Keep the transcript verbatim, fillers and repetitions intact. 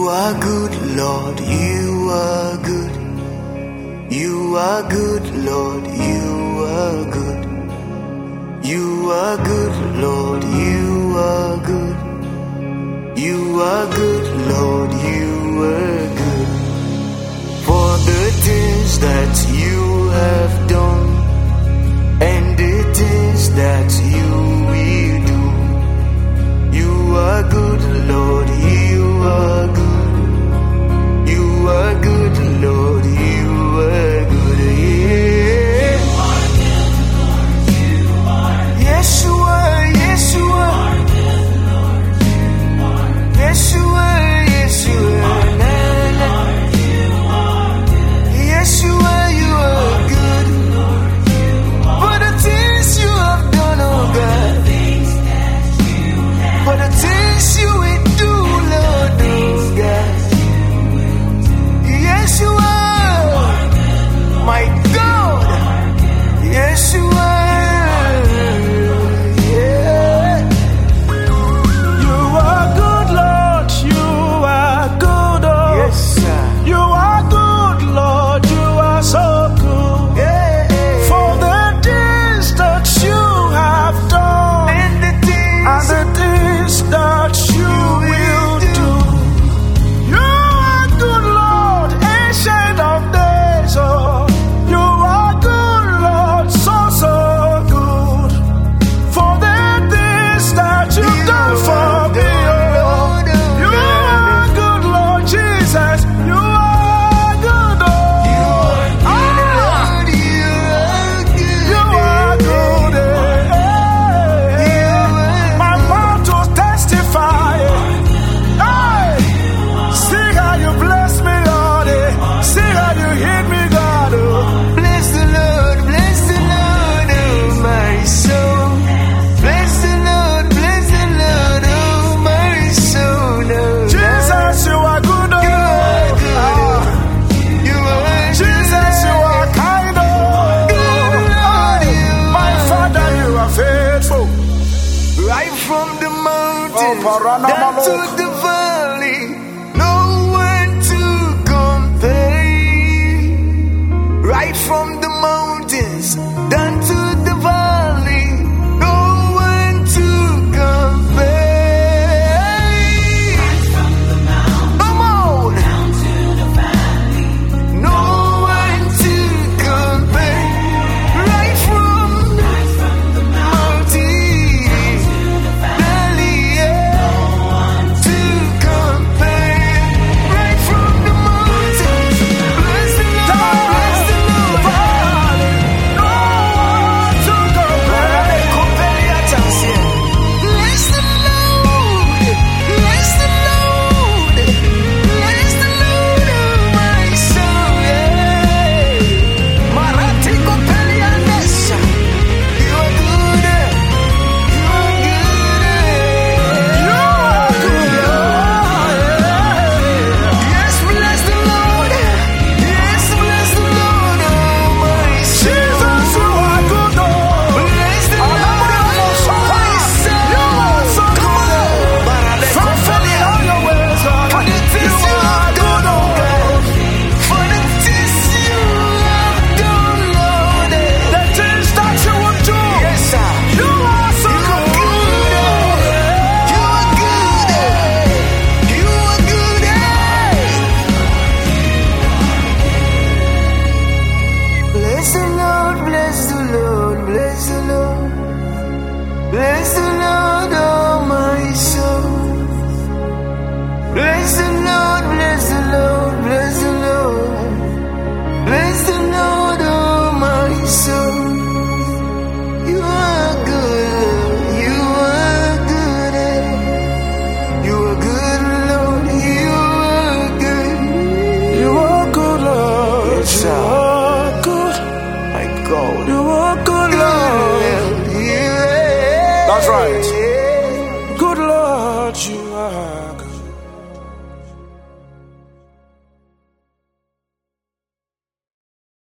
You are good, Lord, you are good. You are good, Lord, you are good. You are good, Lord, you are good. You are good, Lord, you are good. For the things that you have done and the things that you will do. You are good, Lord, you are good. You are good, Lord, you are good. Yeah. Yes, you are, yes, you are. Yes, you are, yes, you are. Yes, you are, you are good. For the things you have done, oh God. For the things you will do, Lord, oh God. Yes, you are, my God. Yes, you are. Down to the valley, no one to compare. Right from the mountains, down to the valley, no one to compare. Right from the mountains, come on, down to the valley, no one to compare. Right from, right from the mountains, valley, yeah. To compare, right from the mountains. Bless the Lord, bless the Lord. No one to compare. Bless the Lord, bless the Lord, bless the Lord, oh my soul. Yeah. Marati Copelia Nessa. You are good, you are good, you are good. Yes, bless the Lord. Yes, bless the Lord, oh my soul. Jesus, you are good, oh. Bless the Lord, oh my soul. You are so good. Faithfully on your ways, God. For the things you have done, oh God. For the things you have done, Lord. The things that you will do. Yes, sir. You are so good. You are good. You are good. Bless the Lord, bless the Lord, bless the Lord. Bless the Lord, oh my soul. Bless the Lord, bless the Lord, bless the Lord. Bless the Lord, oh my soul. You are good, you are good. You are good, Lord, you are good. You are good, Lord. Yes, sir. You are good. My God. You are good, Lord. Yeah. That's right.